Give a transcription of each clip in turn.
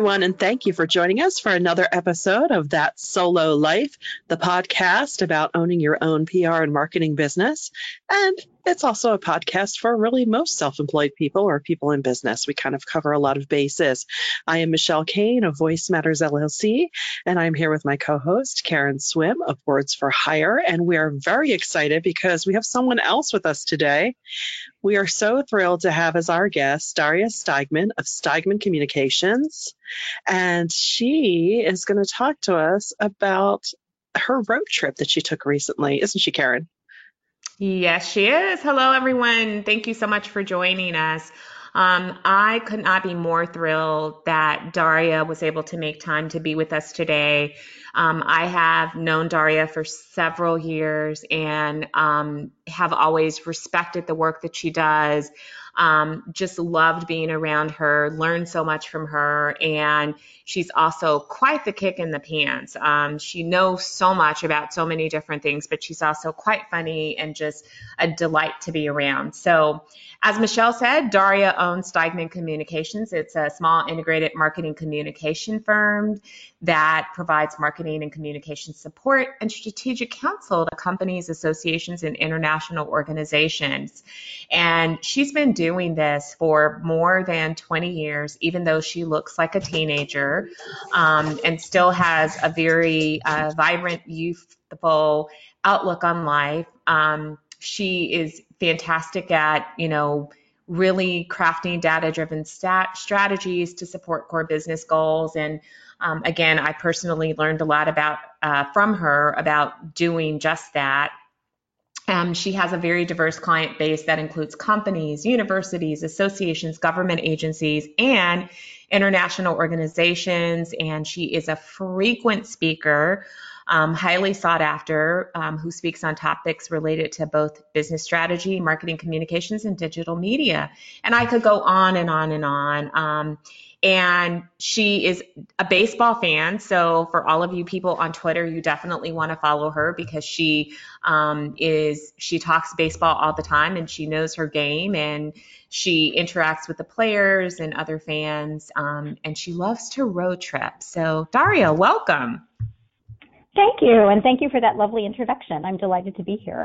everyone, and thank you for joining us for another episode of That Solo Life, the podcast about owning your own PR and marketing business. And it's also a podcast for really most self-employed people or people in business. We kind of cover a lot of bases. I am Michelle Kane of Voice Matters LLC, and I'm here with my co-host, Karen Swim of Words for Hire. And we are very excited because we have someone else with us today. We are so thrilled to have as our guest Daria Steigman of Steigman Communications. And she is going to talk to us about her road trip that she took recently. Isn't she, Karen? Yes, she is. Hello, everyone. Thank you so much for joining us. I could not be more thrilled that Daria was able to make time to be with us today. I have known Daria for several years and have always respected the work that she does. Just loved being around her, learned so much from her, and she's also quite the kick in the pants. She knows so much about so many different things, but she's also quite funny and just a delight to be around. So, as Michelle said, Daria owns Steigman Communications. It's a small integrated marketing communication firm that provides marketing and communication support and strategic counsel to companies, associations, and international organizations. And she's been doing this for more than 20 years, even though she looks like a teenager, and still has a very vibrant, youthful outlook on life. She is fantastic at, really crafting data-driven strategies to support core business goals. And again, I personally learned a lot from her about doing just that. She has a very diverse client base that includes companies, universities, associations, government agencies, and international organizations. And she is a frequent speaker, highly sought after, who speaks on topics related to both business strategy, marketing communications, and digital media. And I could go on and on and on. And she is a baseball fan. So for all of you people on Twitter, you definitely want to follow her because she talks baseball all the time and she knows her game and she interacts with the players and other fans. And she loves to road trip. So Daria, welcome. Thank you. And thank you for that lovely introduction. I'm delighted to be here.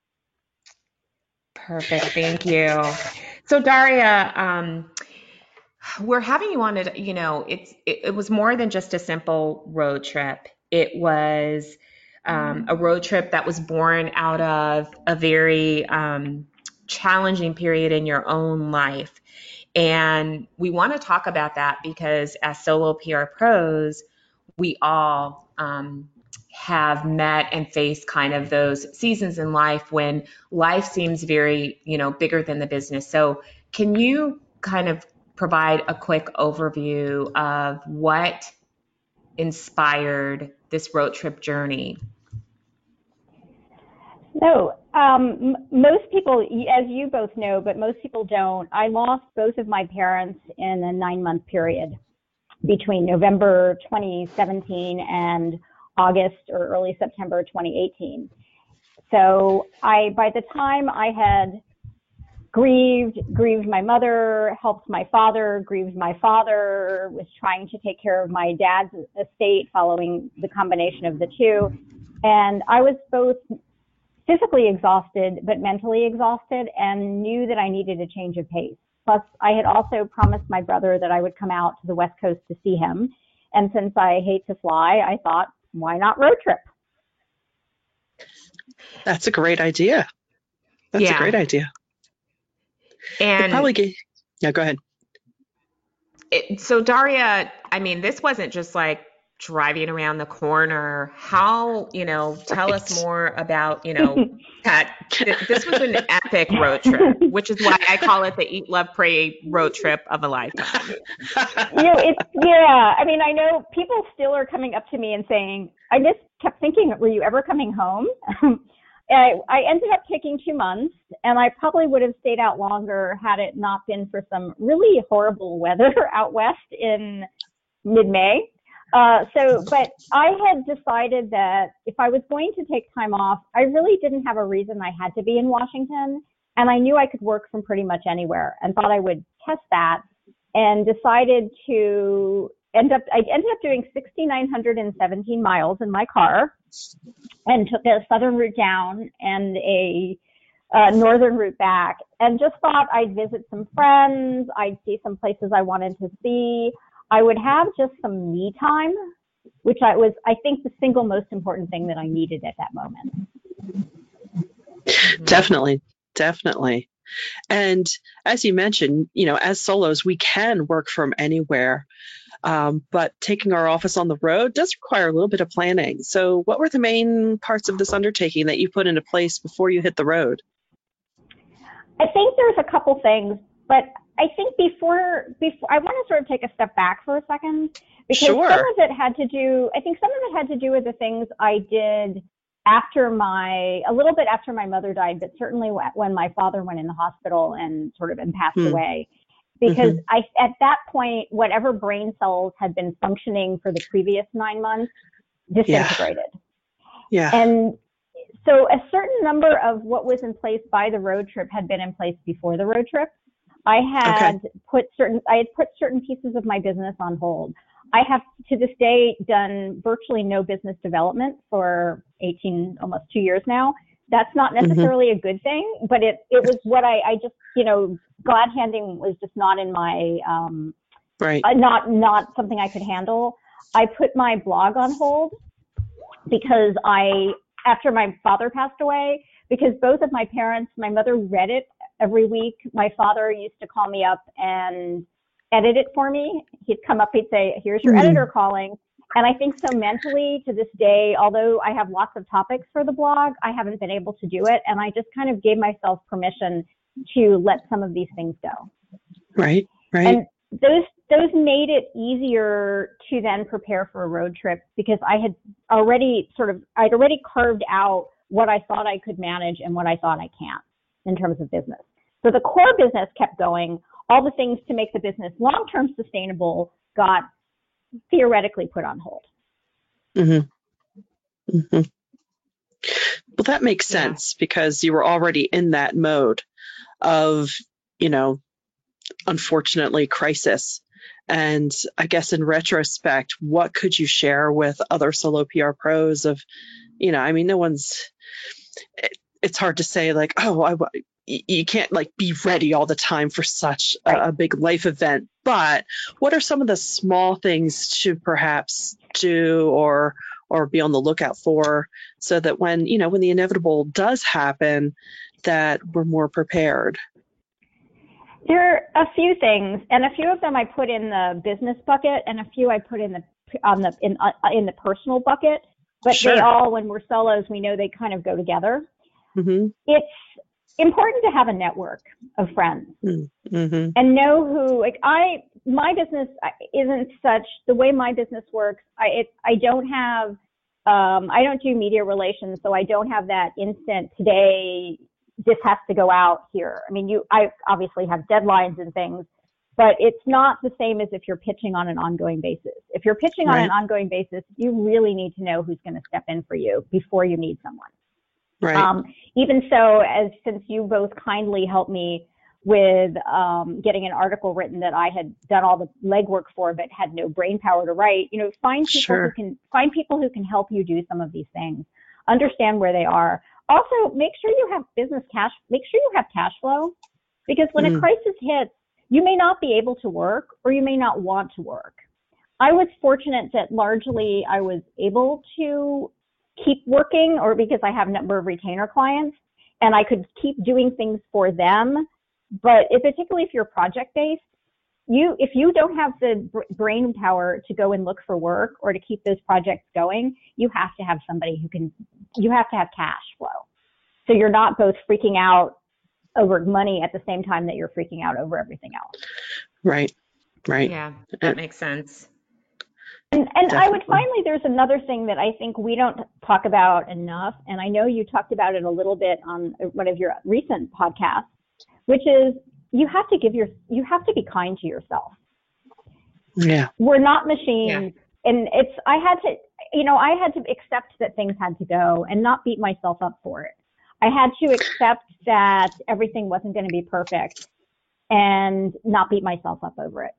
Perfect. Thank you. So Daria, we're having you on it. It was more than just a simple road trip. It was a road trip that was born out of a very challenging period in your own life. And we want to talk about that because as solo PR pros, we all have met and faced kind of those seasons in life when life seems very, bigger than the business. So can you kind of provide a quick overview of what inspired this road trip journey? No, most people, as you both know, but most people don't. I lost both of my parents in a 9-month period between November 2017 and August or early September 2018. So by the time I had grieved my mother, helped my father, grieved my father, was trying to take care of my dad's estate following the combination of the two. And I was both physically exhausted, but mentally exhausted and knew that I needed a change of pace. Plus, I had also promised my brother that I would come out to the West Coast to see him. And since I hate to fly, I thought, why not road trip? That's a great idea. That's a great idea. And yeah, go ahead. So Daria, this wasn't just like driving around the corner. How, tell us more about, that this was an epic road trip, which is why I call it the Eat, Love, Pray road trip of a lifetime. I know people still are coming up to me and saying, I just kept thinking, were you ever coming home? I ended up taking 2 months, and I probably would have stayed out longer had it not been for some really horrible weather out west in mid-May. But I had decided that if I was going to take time off, I really didn't have a reason I had to be in Washington, and I knew I could work from pretty much anywhere and thought I would test that and decided to I ended up doing 6,917 miles in my car, and took a southern route down and a northern route back, and just thought I'd visit some friends, I'd see some places I wanted to see. I would have just some me time, which I think, the single most important thing that I needed at that moment. Definitely. Definitely. And as you mentioned, as solos, we can work from anywhere. But taking our office on the road does require a little bit of planning. So what were the main parts of this undertaking that you put into place before you hit the road? I think there's a couple things, but I think before I want to sort of take a step back for a second, because Sure. some of it had to do with the things I did a little bit after my mother died, but certainly when my father went in the hospital and passed away. Because at that point, whatever brain cells had been functioning for the previous 9 months disintegrated. Yeah. And so a certain number of what was in place by the road trip had been in place before the road trip. I had put certain pieces of my business on hold. I have to this day done virtually no business development for almost 2 years now. That's not necessarily a good thing, but it was what I just, glad handing was just not in my, not something I could handle. I put my blog on hold because after my father passed away, because both of my parents, my mother read it every week. My father used to call me up and edit it for me. He'd come up, he'd say, here's your editor calling. And I think so mentally to this day, although I have lots of topics for the blog, I haven't been able to do it. And I just kind of gave myself permission to let some of these things go. Right. And those made it easier to then prepare for a road trip, because I'd already carved out what I thought I could manage and what I thought I can't in terms of business. So the core business kept going. All the things to make the business long-term sustainable got theoretically put on hold. Well, that makes sense because you were already in that mode of, unfortunately, crisis. And I guess in retrospect, what could you share with other solo PR pros of, it's hard to say like, you can't be ready all the time for such a big life event, but what are some of the small things to perhaps do or be on the lookout for so that when the inevitable does happen, that we're more prepared? There are a few things, and a few of them I put in the business bucket, and a few I put in the personal bucket. But Sure. They all, when we're solos, we know they kind of go together. It's important to have a network of friends and know who. My business isn't such. The way my business works, I don't do media relations, so I don't have that instant today. This has to go out here. I obviously have deadlines and things, but it's not the same as if you're pitching on an ongoing basis. If you're pitching on an ongoing basis, you really need to know who's going to step in for you before you need someone. Right. Even so, since you both kindly helped me with getting an article written that I had done all the legwork for, but had no brain power to write, find people who can help you do some of these things. Understand where they are. Also, make sure you have cash flow, because when a crisis hits, you may not be able to work or you may not want to work. I was fortunate that largely I was able to keep working, or because I have a number of retainer clients and I could keep doing things for them. But particularly if you're project based, if you don't have the brain power to go and look for work or to keep those projects going, you have to have somebody you have to have cash flow. So you're not both freaking out over money at the same time that you're freaking out over everything else. Right. Yeah, that makes sense. And I would finally, there's another thing that I think we don't talk about enough, and I know you talked about it a little bit on one of your recent podcasts, which is you have to be kind to yourself. Yeah. We're not machines. Yeah. And I had to accept that things had to go and not beat myself up for it. I had to accept that everything wasn't going to be perfect and not beat myself up over it.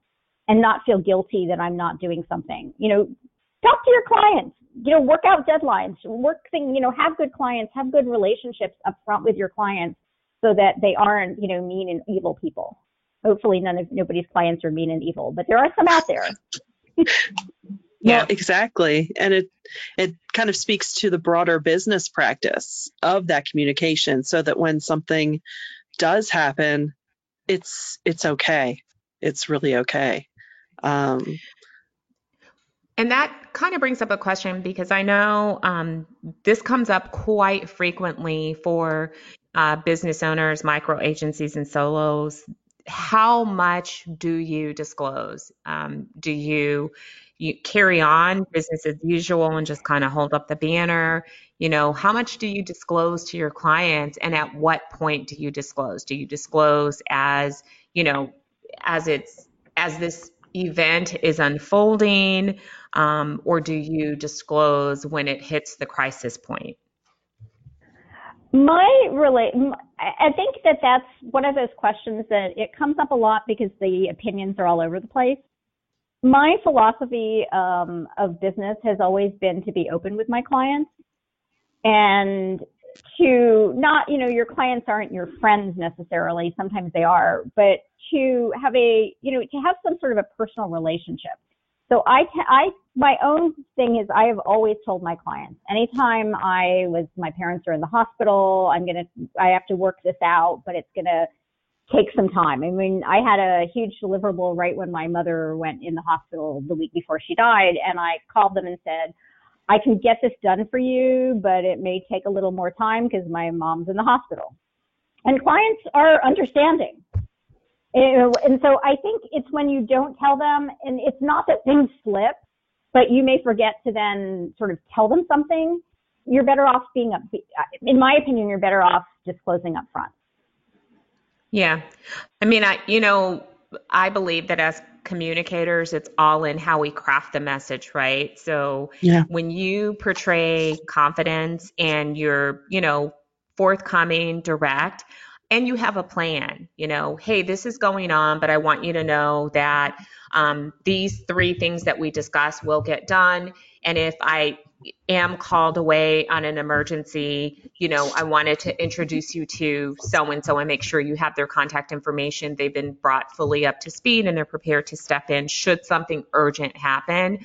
and not feel guilty that I'm not doing something. Talk to your clients, work out deadlines, have good clients, have good relationships up front with your clients so that they aren't, mean and evil people. Hopefully nobody's clients are mean and evil, but there are some out there. Well, exactly. And it kind of speaks to the broader business practice of that communication, so that when something does happen, it's okay. It's really okay. And that kind of brings up a question, because I know this comes up quite frequently for business owners, micro agencies, and solos. How much do you disclose? Do you carry on business as usual and just kind of hold up the banner? How much do you disclose to your clients, and at what point do you disclose? Do you disclose as this event is unfolding, or do you disclose when it hits the crisis point? I think that's one of those questions that it comes up a lot because the opinions are all over the place. My philosophy of business has always been to be open with my clients, and to not, your clients aren't your friends necessarily. Sometimes they are, but to have to have some sort of a personal relationship. So my own thing is, I have always told my clients, anytime my parents are in the hospital, I have to work this out, but it's going to take some time. I mean, I had a huge deliverable right when my mother went in the hospital the week before she died. And I called them and said, I can get this done for you, but it may take a little more time because my mom's in the hospital. And clients are understanding. And so I think it's when you don't tell them, and it's not that things slip, but you may forget to then sort of tell them something. You're better off in my opinion, you're better off disclosing up front. Yeah. I mean, I believe that as communicators, it's all in how we craft the message, right? So when you portray confidence and you're, forthcoming, direct, and you have a plan, hey, this is going on, but I want you to know that these 3 things that we discussed will get done. And if I am called away on an emergency, I wanted to introduce you to so-and-so and make sure you have their contact information. They've been brought fully up to speed and they're prepared to step in should something urgent happen.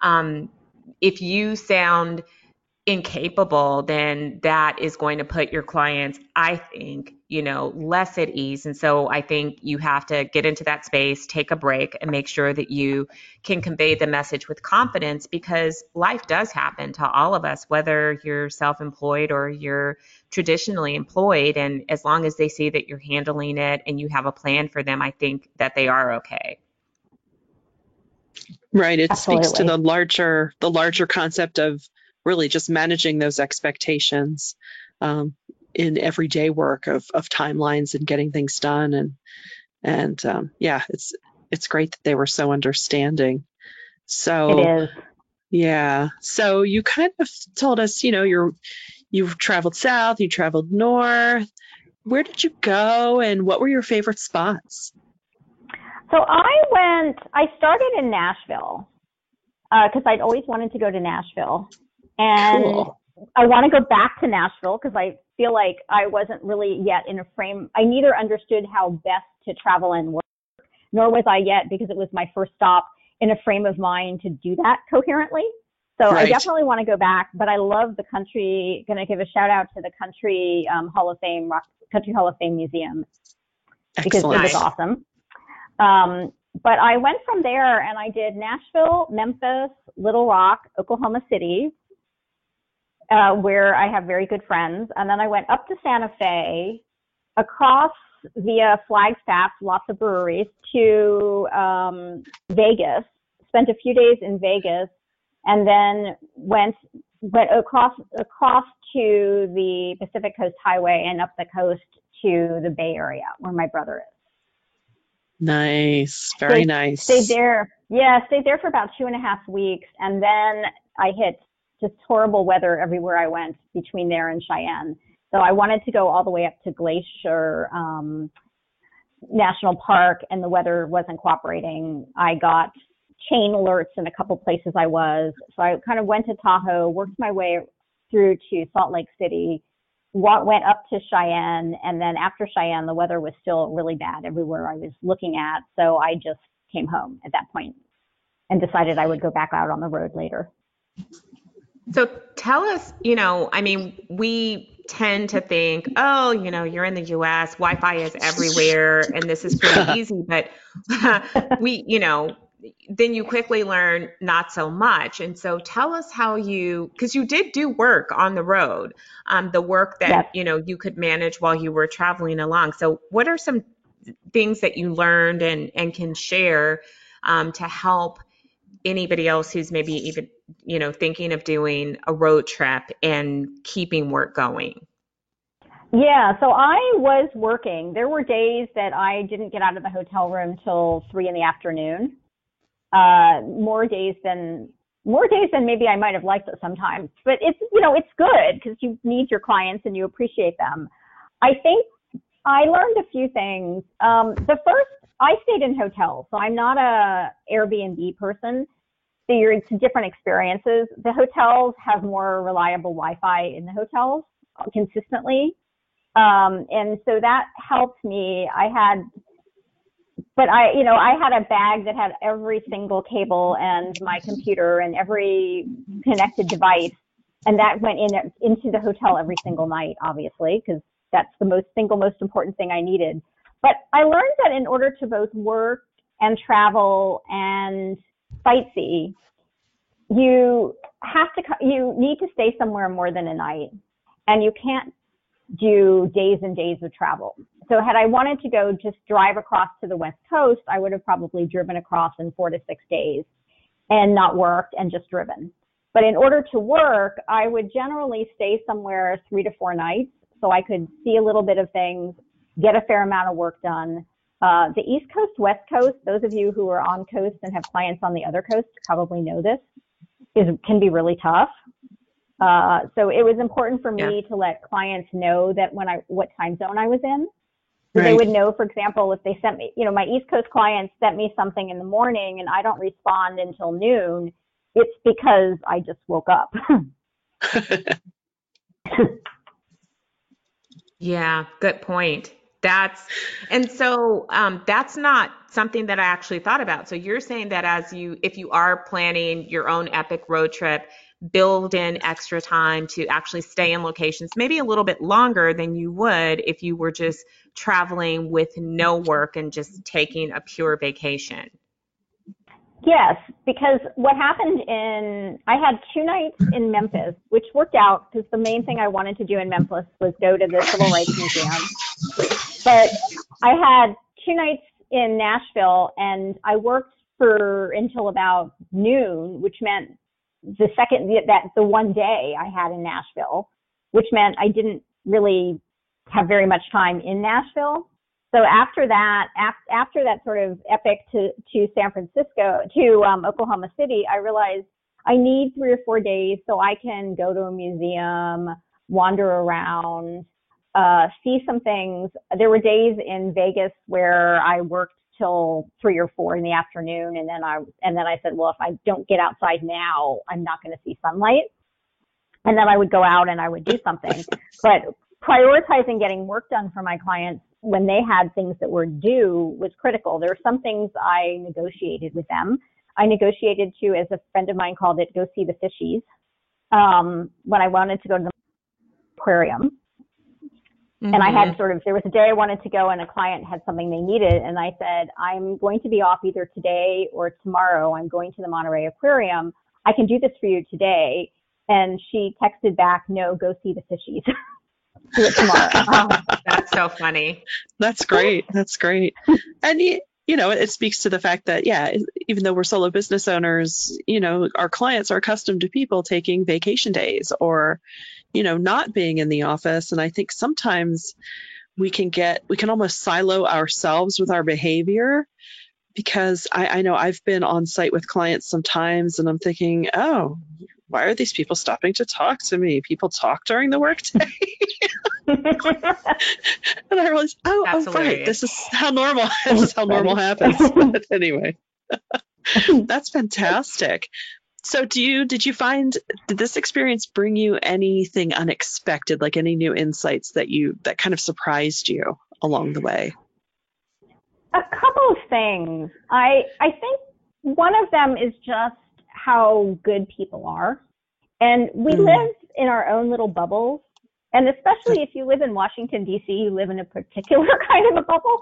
If you sound incapable, then that is going to put your clients, I think, less at ease. And so I think you have to get into that space, take a break, and make sure that you can convey the message with confidence, because life does happen to all of us, whether you're self-employed or you're traditionally employed. And as long as they see that you're handling it and you have a plan for them, I think that they are okay. Right. It Absolutely. Speaks to the larger concept of really just managing those expectations in everyday work of timelines and getting things done. And it's great that they were so understanding. So it is. Yeah. So you kind of told us, you've traveled south, you traveled north. Where did you go, and what were your favorite spots? So I started in Nashville because I'd always wanted to go to Nashville. And cool. I want to go back to Nashville because I feel like I wasn't really yet in a frame. I neither understood how best to travel and work, nor was I yet, because it was my first stop, in a frame of mind to do that coherently. So right. I definitely want to go back, but I love the country. Going to give a shout out to the Country Hall of Fame, Country Hall of Fame Museum, because it was awesome. But I went from there and I did Nashville, Memphis, Little Rock, Oklahoma City, where I have very good friends. And then I went up to Santa Fe, across via Flagstaff, lots of breweries, to Vegas, spent a few days in Vegas, and then went across to the Pacific Coast Highway and up the coast to the Bay Area, where my brother is. Nice. Very nice. Stayed there for about 2.5 weeks. And then I hit just horrible weather everywhere I went between there and Cheyenne. So I wanted to go all the way up to Glacier, national park and the weather wasn't cooperating, I got chain alerts in a couple places I was. So I kind of went to Tahoe, worked my way through to Salt Lake City, went up to Cheyenne, and then after Cheyenne, the weather was still really bad everywhere I was looking at. So I just came home at that point and decided I would go back out on the road later. So tell us, I mean, we tend to think, oh, you're in the US, Wi-Fi is everywhere, and this is pretty easy. But then you quickly learn not so much. And so tell us how because you did do work on the road, the work that, you could manage while you were traveling along. So what are some things that you learned and can share to help anybody else who's maybe even, thinking of doing a road trip and keeping work going? Yeah, so I was working. There were days that I didn't get out of the hotel room till 3 p.m. More days than maybe I might have liked it sometimes, but it's good because you need your clients and you appreciate them. I think I learned a few things. The first, I stayed in hotels, so I'm not a Airbnb person. So it's different experiences. The hotels have more reliable Wi-Fi in the hotels consistently. And so that helped me. I had a bag that had every single cable and my computer and every connected device. And that went into the hotel every single night, obviously, because that's the most important thing I needed. But I learned that in order to both work and travel and sightsee, you need to stay somewhere more than a night, and you can't do days and days of travel. So had I wanted to go just drive across to the West Coast, I would have probably driven across in 4 to 6 days and not worked and just driven. But in order to work, I would generally stay somewhere 3 to 4 nights so I could see a little bit of things, get a fair amount of work done. The East Coast, West Coast, those of you who are on coast and have clients on the other coast probably know this, can be really tough. So it was important for me to let clients know that what time zone I was in. So they would know, for example, if they sent me, my East Coast clients sent me something in the morning and I don't respond until noon, it's because I just woke up. Yeah, good point. That's not something that I actually thought about. So you're saying that if you are planning your own epic road trip, build in extra time to actually stay in locations, maybe a little bit longer than you would if you were just traveling with no work and just taking a pure vacation. Yes, because what happened I had 2 nights in Memphis, which worked out because the main thing I wanted to do in Memphis was go to the Civil Rights Museum. But I had 2 nights in Nashville, and I worked until about noon, which meant the one day I had in Nashville, which meant I didn't really have very much time in Nashville. So after that sort of epic to San Francisco, to Oklahoma City, I realized I need 3 or 4 days so I can go to a museum, wander around, see some things. There were days in Vegas where I worked till 3 or 4 in the afternoon, and then I said, well, if I don't get outside now, I'm not going to see sunlight. And then I would go out and I would do something. But prioritizing getting work done for my clients when they had things that were due was critical. There were some things I negotiated with them. I negotiated to, as a friend of mine called it, go see the fishies. When I wanted to go to the aquarium. Mm-hmm. And I had there was a day I wanted to go and a client had something they needed. And I said, I'm going to be off either today or tomorrow. I'm going to the Monterey Aquarium. I can do this for you today. And she texted back, no, go see the fishies. Do it tomorrow. That's so funny. That's great. That's great. And it speaks to the fact that, even though we're solo business owners, our clients are accustomed to people taking vacation days or, not being in the office. And I think sometimes we can almost silo ourselves with our behavior, because I know I've been on site with clients sometimes and I'm thinking, oh, why are these people stopping to talk to me? People talk during the workday. And I realized, That's oh, right, hilarious. this is how normal happens. But anyway, that's fantastic. So did this experience bring you anything unexpected, like any new insights that kind of surprised you along the way? A couple of things. I think one of them is just how good people are. And we live in our own little bubbles. And especially if you live in Washington, D.C., you live in a particular kind of a bubble.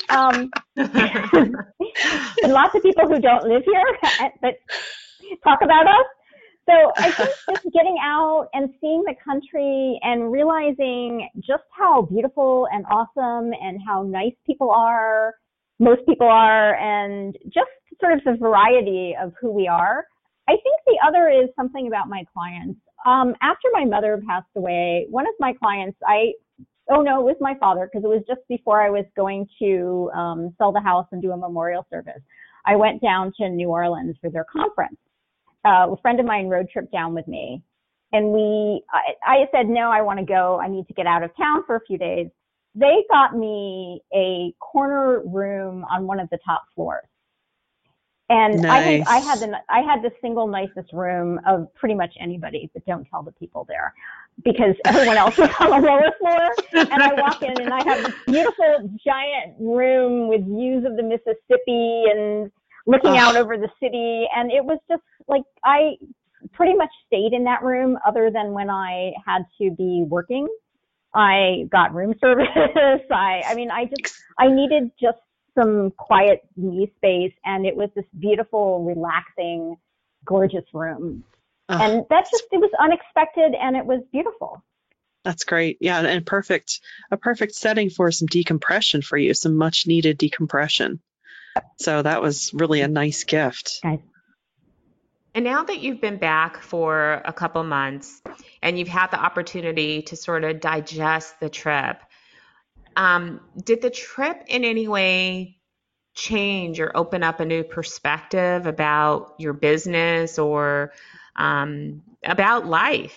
And lots of people who don't live here, but talk about us. So I think just getting out and seeing the country and realizing just how beautiful and awesome and how nice most people are, and just sort of the variety of who we are. I think the other is something about my clients. After my mother passed away, one of my clients, it was my father, because it was just before I was going to sell the house and do a memorial service. I went down to New Orleans for their conference. A friend of mine road tripped down with me, and I said, no, I want to go. I need to get out of town for a few days. They got me a corner room on one of the top floors. And nice. I think I had the single nicest room of pretty much anybody, but don't tell the people there, because everyone else was on the lower floor. And I walk in and I have this beautiful giant room with views of the Mississippi and looking out over the city. And it was just like, I pretty much stayed in that room other than when I had to be working. I got room service. I needed just some quiet me space, and it was this beautiful, relaxing, gorgeous room. And it was unexpected, and it was beautiful. That's great. Yeah, and a perfect setting for some decompression for you, some much needed decompression. So that was really a nice gift. Nice. And now that you've been back for a couple months and you've had the opportunity to sort of digest the trip, did the trip in any way change or open up a new perspective about your business or about life?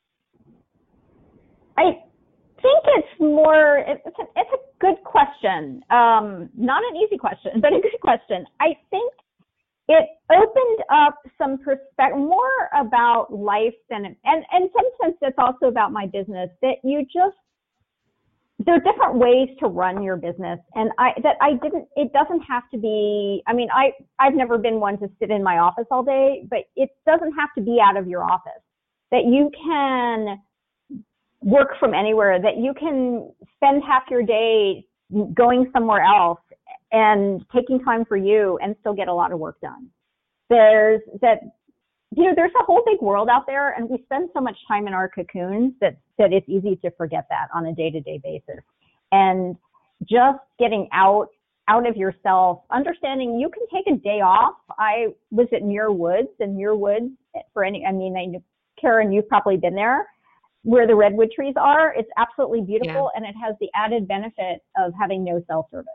I think it's a good question. Not an easy question, but a good question. I think it opened up some perspective, more about life and in some sense it's also about my business, that there are different ways to run your business. And it doesn't have to be, I've never been one to sit in my office all day, but it doesn't have to be out of your office, that you can work from anywhere, that you can spend half your day going somewhere else and taking time for you and still get a lot of work done. There's a whole big world out there, and we spend so much time in our cocoons that it's easy to forget that on a day-to-day basis. And just getting out of yourself, understanding you can take a day off. I was at Muir Woods, and Muir Woods, Karen, you've probably been there, where the redwood trees are. It's absolutely beautiful, and it has the added benefit of having no cell service.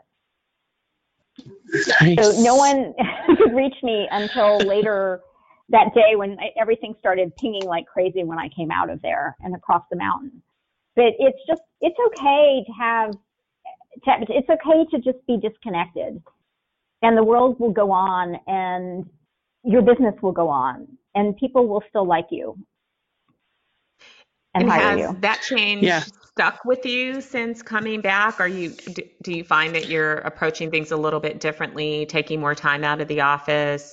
Nice. So no one could reach me until later that day when everything started pinging like crazy when I came out of there and across the mountain. But it's okay it's okay to just be disconnected, and the world will go on, and your business will go on, and people will still like you and hire you. Has that change stuck with you since coming back? Do you find that you're approaching things a little bit differently, taking more time out of the office?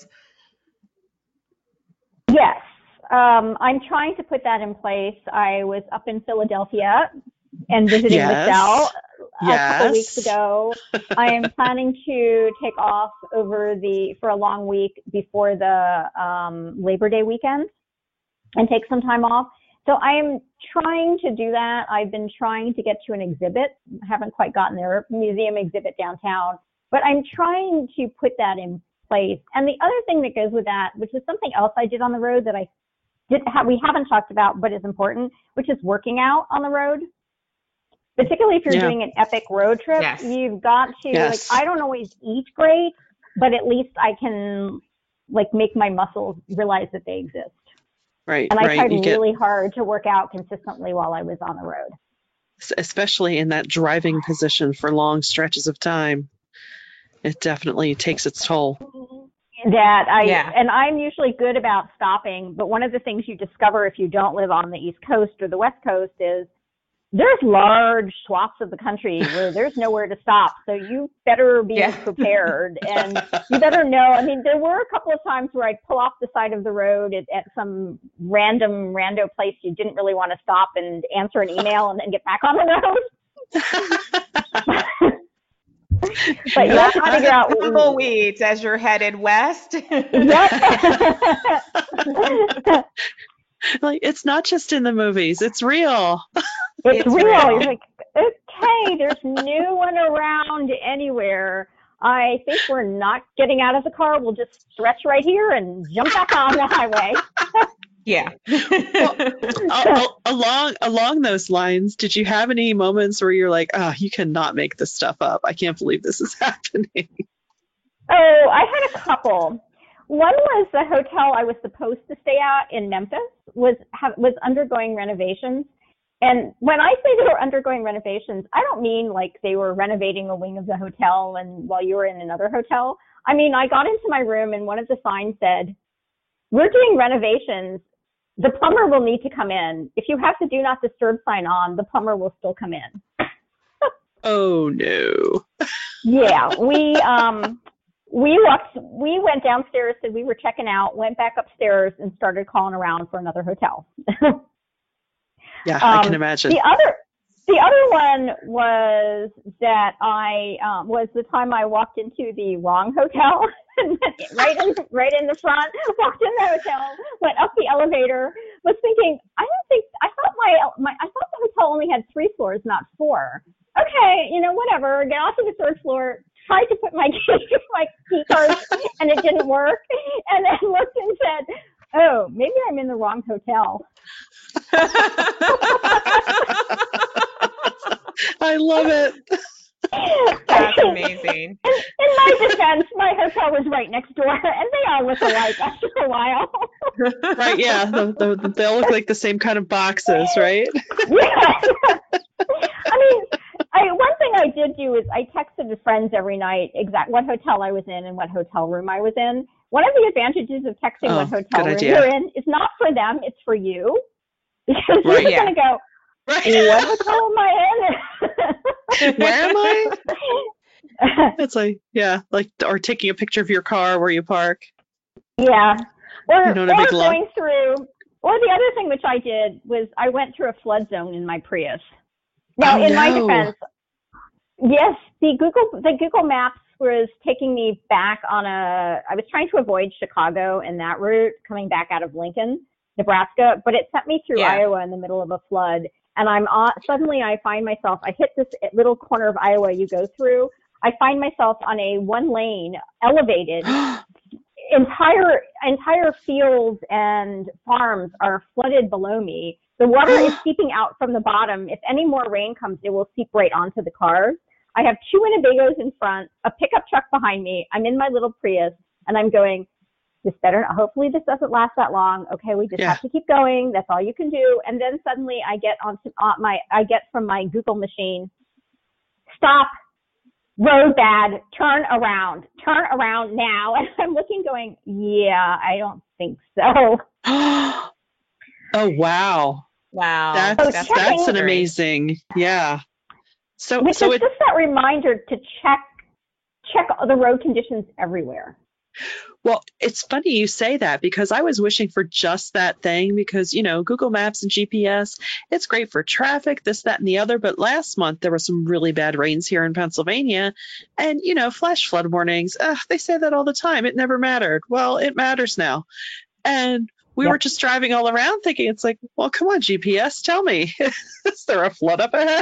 Yes. I'm trying to put that in place. I was up in Philadelphia and visiting Michelle a couple weeks ago. I am planning to take off for a long week before the Labor Day weekend and take some time off. So I'm trying to do that. I've been trying to get to an exhibit. I haven't quite gotten there, museum exhibit downtown, but I'm trying to put that in place. And the other thing that goes with that, which is something else I did on the road that we haven't talked about, but is important, which is working out on the road. Particularly if you're doing an epic road trip, you've got to, I don't always eat great, but at least I can make my muscles realize that they exist. Right. And I tried really hard to work out consistently while I was on the road. especially in that driving position for long stretches of time. It definitely takes its toll. And I'm usually good about stopping, but one of the things you discover if you don't live on the East Coast or the West Coast is there's large swaths of the country where there's nowhere to stop. So you better be prepared, and you better know. I mean, there were a couple of times where I'd pull off the side of the road at some rando place you didn't really want to stop and answer an email and then get back on the road. But you have to figure out tumbleweeds as you're headed west. Like, it's not just in the movies, it's real. It's real. You're like, okay, there's no one around anywhere. I think we're not getting out of the car. We'll just stretch right here and jump back on the highway. Yeah. Well, along those lines, did you have any moments where you're like, oh, you cannot make this stuff up? I can't believe this is happening. Oh, I had a couple. One was the hotel I was supposed to stay at in Memphis was undergoing renovations. And when I say they were undergoing renovations, I don't mean like they were renovating a wing of the hotel and while you were in another hotel. I mean, I got into my room and one of the signs said, "We're doing renovations. The plumber will need to come in. If you have the do not disturb sign on, the plumber will still come in." Oh no. Yeah, we went downstairs, said we were checking out, went back upstairs and started calling around for another hotel. Yeah, I can imagine. The other one was that was the time I walked into the wrong hotel. right in the front, walked in the hotel, went up the elevator, was thinking, I thought the hotel only had 3 floors, not 4. Okay, whatever, get off to the 3rd floor, tried to put my key card and it didn't work, and then looked and said, oh, maybe I'm in the wrong hotel. I love it. That's amazing. In my defense, my hotel was right next door, and they all look alike after a while. Right, yeah. They'll look like the same kind of boxes, right? Yeah. I mean, one thing I did do is I texted the friends every night what hotel I was in and what hotel room I was in. One of the advantages of texting what hotel room you're in is not for them, it's for you. Because you're going to go, what hotel am I in? Where am I? It's like, or taking a picture of your car where you park. Yeah. Or the other thing which I did was I went through a flood zone in my Prius. Now, my defense, yes, the Google Maps was taking me back I was trying to avoid Chicago and that route coming back out of Lincoln, Nebraska, but it sent me through Iowa in the middle of a flood. And suddenly I find myself, I hit this little corner of Iowa you go through. I find myself on a 1-lane elevated. Entire fields and farms are flooded below me. The water is seeping out from the bottom. If any more rain comes, it will seep right onto the cars. I have 2 Winnebagos in front, a pickup truck behind me. I'm in my little Prius, and I'm going, hopefully this doesn't last that long. Okay, we just have to keep going. That's all you can do. And then suddenly I get from my Google machine, stop, road bad, turn around now. And I'm looking going, yeah, I don't think so. Oh, wow. Wow. That's an amazing, yeah. Which is just that reminder to check the road conditions everywhere. Well, it's funny you say that because I was wishing for just that thing because, Google Maps and GPS, it's great for traffic, this, that, and the other. But last month, there were some really bad rains here in Pennsylvania. And, flash flood warnings, they say that all the time. It never mattered. Well, it matters now. And we were just driving all around thinking, it's like, well, come on, GPS, tell me, is there a flood up ahead?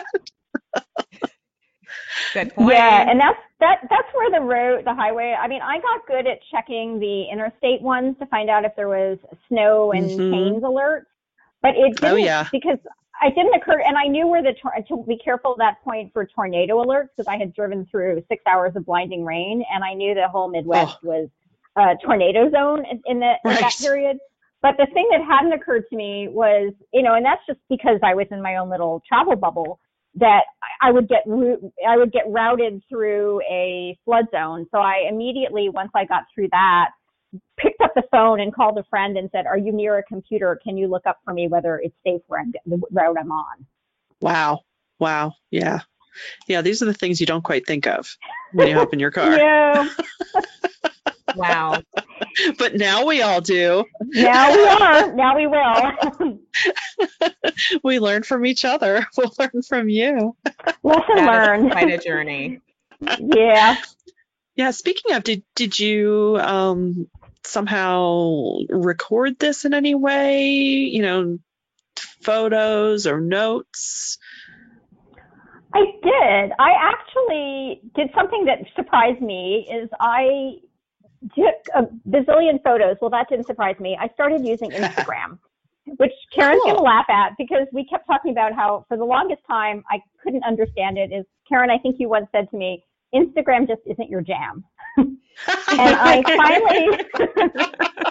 Good point. Yeah, and that's where the highway, I mean, I got good at checking the interstate ones to find out if there was snow and chains alerts, but it didn't because it didn't occur, and I knew where to be careful at that point for tornado alerts because I had driven through 6 hours of blinding rain, and I knew the whole Midwest was a tornado zone in that period. But the thing that hadn't occurred to me was, and that's just because I was in my own little travel bubble, that I would get routed through a flood zone. So I immediately, once I got through that, picked up the phone and called a friend and said, "Are you near a computer? Can you look up for me whether it's safe where the route I'm on?" Wow. Wow. Yeah. Yeah. These are the things you don't quite think of when you hop in your car. No. Wow. But now we all do. Now we are. Now we will. We learn from each other. We'll learn from you. Lesson That learned. is quite a journey. Yeah. Yeah. Speaking of, did you somehow record this in any way? You know, photos or notes? I did. I actually did something that surprised me. Is I took a bazillion photos. Well, that didn't surprise me. I started using Instagram, which Karen's Cool. going to laugh at because we kept talking about how for the longest time I couldn't understand it. Is Karen, I think you once said to me, Instagram just isn't your jam. And I finally,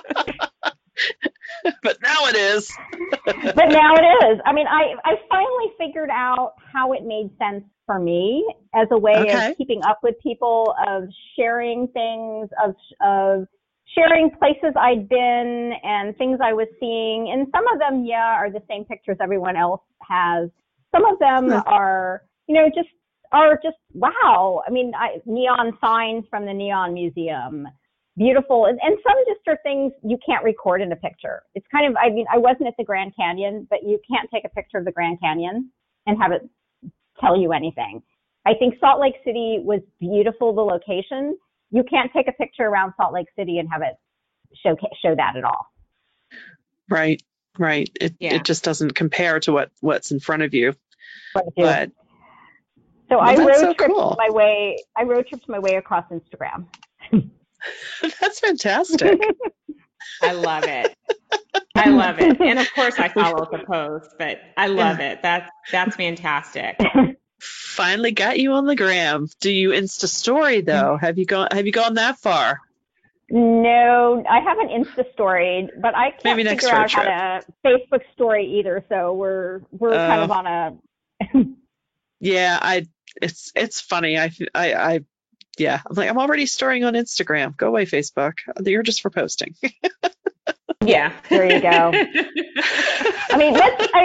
But now it is. but now it is. I mean, I finally figured out how it made sense for me as a way Okay. of keeping up with people, of sharing things, of sharing places I'd been and things I was seeing. And some of them, yeah, are the same pictures everyone else has. Some of them are, you know, just wow. I mean, neon signs from the Neon Museum. Beautiful. And some just are things you can't record in a picture. It's kind of, I mean, I wasn't at the Grand Canyon, but you can't take a picture of the Grand Canyon and have it tell you anything. I think Salt Lake City was beautiful, the location. You can't take a picture around Salt Lake City and have it show that at all. Right. Right. Yeah. It just doesn't compare to what's in front of you. But So well, I that's so road tripped cool. my way across Instagram. That's fantastic. I love it. I love it. And of course I follow the post, but I love it. That's fantastic. Finally got you on the gram. Do you Insta story though? Have you gone that far? No, I haven't Insta storied, but I can't Maybe next figure road out how to Facebook story either. So we're kind of on a. Yeah, it's funny. Yeah, I'm like, I'm already storing on Instagram. Go away, Facebook. You're just for posting. Yeah. There you go. I mean,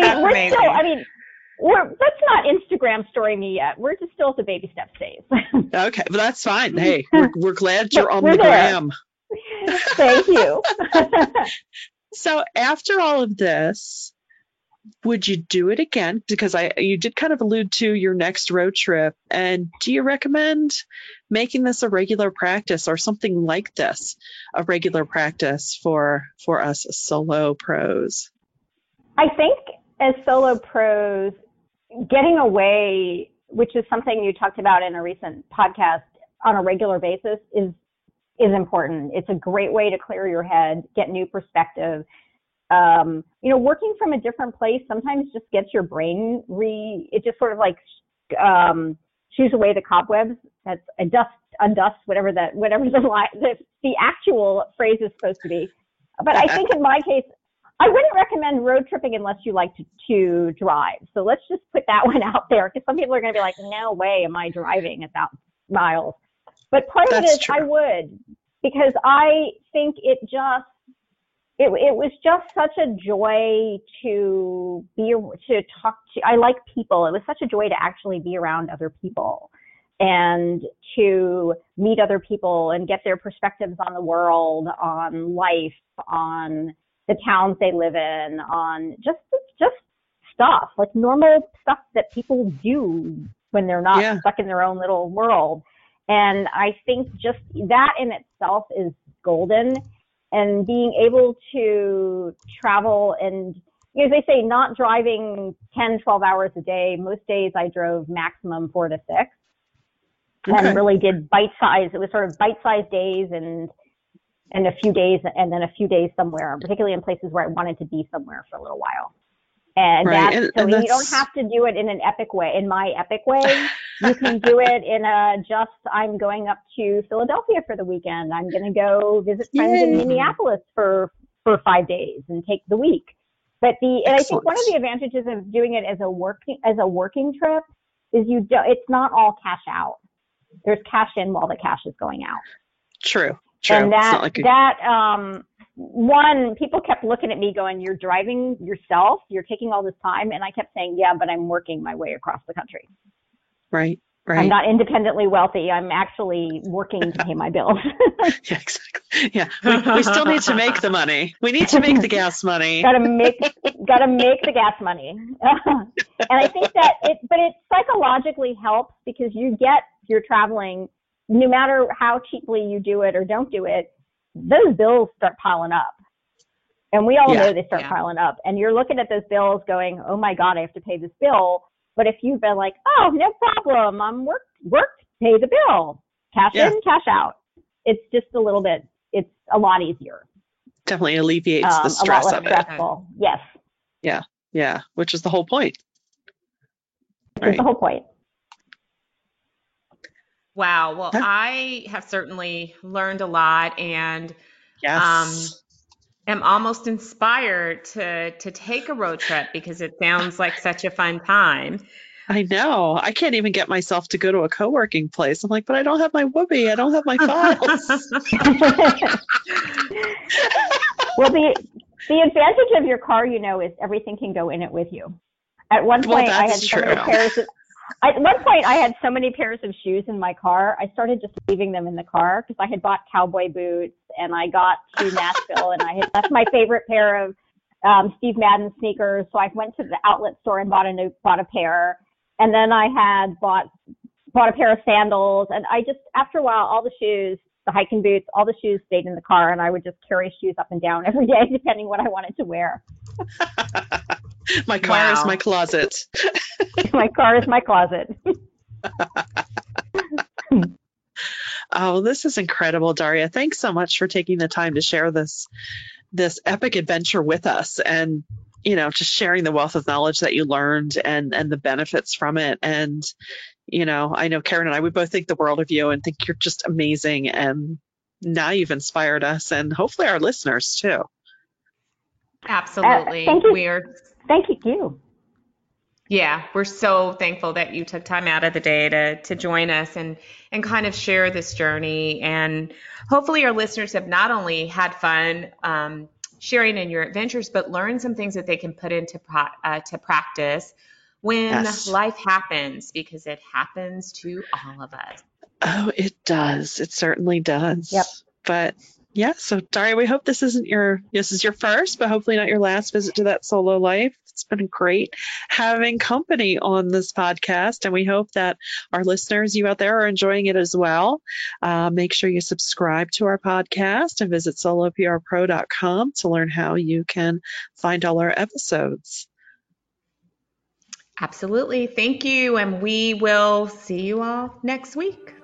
let's not Instagram story me yet. We're just still at the baby step stage. Okay, but that's fine. Hey, we're glad you're on We're the there. gram. Thank you. So after all of this, would you do it again? Because you did kind of allude to your next road trip. And do you recommend making this a regular practice or something like this, a regular practice for us solo pros? I think as solo pros, getting away, which is something you talked about in a recent podcast on a regular basis, is important. It's a great way to clear your head, get new perspective. Working from a different place sometimes just gets your brain it just sort of like shoos away the cobwebs. That's undust, whatever the actual phrase is supposed to be. But I think in my case, I wouldn't recommend road tripping unless you like to drive. So let's just put that one out there, because some people are going to be like, no way am I driving 1,000 miles. But part of it is I would, because I think it was just such a joy to talk to. I like people. It was such a joy to actually be around other people and to meet other people and get their perspectives on the world, on life, on the towns they live in, on just stuff, like normal stuff that people do when they're not stuck in their own little world. And I think just that in itself is golden. And being able to travel and, as they say, not driving 10, 12 hours a day. Most days I drove maximum 4 to 6 and really did bite-sized. It was sort of bite-sized days and a few days and then a few days somewhere, particularly in places where I wanted to be somewhere for a little while. And so you don't have to do it in an epic way, in my epic way. You can do it in I'm going up to Philadelphia for the weekend. I'm going to go visit friends in Minneapolis for 5 days and take the week. But I think one of the advantages of doing it as a working trip is it's not all cash out. There's cash in while the cash is going out. True. And one, people kept looking at me going, you're driving yourself, you're taking all this time. And I kept saying, yeah, but I'm working my way across the country. Right. I'm not independently wealthy. I'm actually working to pay my bills. Yeah, exactly. Yeah, we still need to make the money. We need to make the gas money. Gotta make the gas money. And I think that it psychologically helps because you're traveling, no matter how cheaply you do it or don't do it, those bills start piling up. And we all know they start piling up. And you're looking at those bills going, oh my God, I have to pay this bill. But if you've been like, oh, no problem, I'm work, pay the bill, cash in, cash out. It's just it's a lot easier. Definitely alleviates the stress a lot less of stressful. it. Yes. Yeah, which is the whole point. Which is the whole point. Wow. Well, I have certainly learned a lot and am almost inspired to take a road trip because it sounds like such a fun time. I know. I can't even get myself to go to a co-working place. I'm like, but I don't have my Whoopee. I don't have my files. Well, the advantage of your car, is everything can go in it with you. At one point, I had so many pairs of shoes in my car. I started just leaving them in the car because I had bought cowboy boots and I got to Nashville and I had left my favorite pair of Steve Madden sneakers. So I went to the outlet store and bought a pair. And then I had bought a pair of sandals. And I just, after a while, all the shoes, the hiking boots, all the shoes stayed in the car. And I would just carry shoes up and down every day, depending what I wanted to wear. My car is my closet. My car is my closet. Oh, this is incredible, Daria. Thanks so much for taking the time to share this epic adventure with us and, just sharing the wealth of knowledge that you learned and the benefits from it. And, I know Karen and I, we both think the world of you and think you're just amazing. And now you've inspired us and hopefully our listeners too. Absolutely. Thank you. Yeah, we're so thankful that you took time out of the day to join us and kind of share this journey. And hopefully our listeners have not only had fun sharing in your adventures, but learned some things that they can put into to practice when life happens, because it happens to all of us. Oh, it does. It certainly does. Yep. But yeah, so Daria, we hope this is your first, but hopefully not your last visit to That Solo Life. It's been great having company on this podcast, and we hope that our listeners, you out there, are enjoying it as well. Make sure you subscribe to our podcast and visit soloprpro.com to learn how you can find all our episodes. Absolutely. Thank you. And we will see you all next week.